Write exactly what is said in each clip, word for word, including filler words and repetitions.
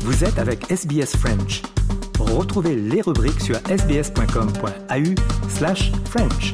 Vous êtes avec S B S French. Retrouvez les rubriques sur sbs.com.au slash French.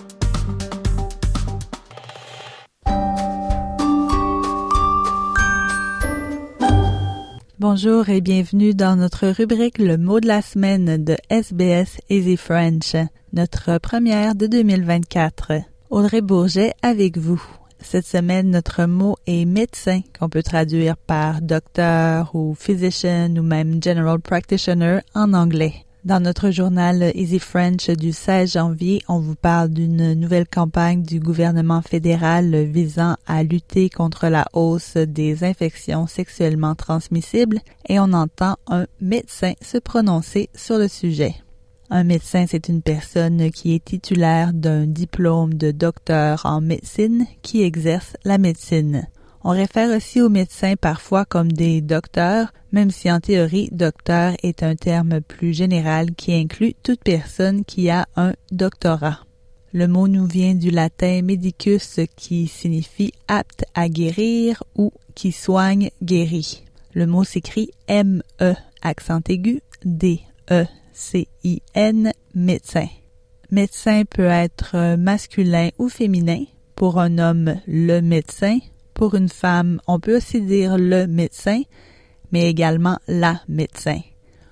Bonjour et bienvenue dans notre rubrique Le mot de la semaine de S B S Easy French, notre première de deux mille vingt-quatre. Audrey Bourget avec vous. Cette semaine, notre mot est médecin, qu'on peut traduire par docteur ou physician ou même general practitioner en anglais. Dans notre journal Easy French du seize janvier, on vous parle d'une nouvelle campagne du gouvernement fédéral visant à lutter contre la hausse des infections sexuellement transmissibles et on entend un médecin se prononcer sur le sujet. Un médecin, c'est une personne qui est titulaire d'un diplôme de docteur en médecine qui exerce la médecine. On réfère aussi aux médecins parfois comme des docteurs, même si en théorie, docteur est un terme plus général qui inclut toute personne qui a un doctorat. Le mot nous vient du latin medicus qui signifie apte à guérir ou qui soigne guérit. Le mot s'écrit M E accent aigu D E C I N, médecin. Médecin peut être masculin ou féminin. Pour un homme, le médecin. Pour une femme, on peut aussi dire le médecin, mais également la médecin.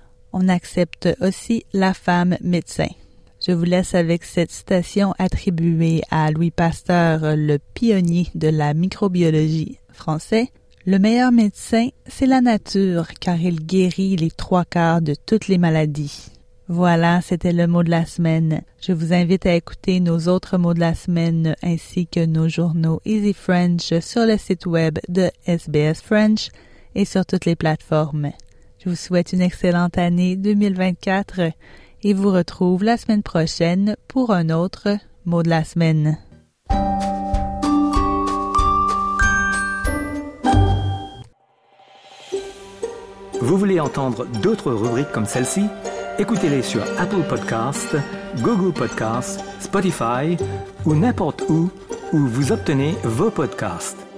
On accepte aussi la femme médecin. Je vous laisse avec cette citation attribuée à Louis Pasteur, le pionnier de la microbiologie français. Le meilleur médecin, c'est la nature, car il guérit les trois quarts de toutes les maladies. Voilà, c'était le mot de la semaine. Je vous invite à écouter nos autres mots de la semaine ainsi que nos journaux Easy French sur le site web de S B S French et sur toutes les plateformes. Je vous souhaite une excellente année deux mille vingt-quatre et vous retrouve la semaine prochaine pour un autre mot de la semaine. Vous voulez entendre d'autres rubriques comme celle-ci? Écoutez-les sur Apple Podcasts, Google Podcasts, Spotify ou n'importe où où vous obtenez vos podcasts.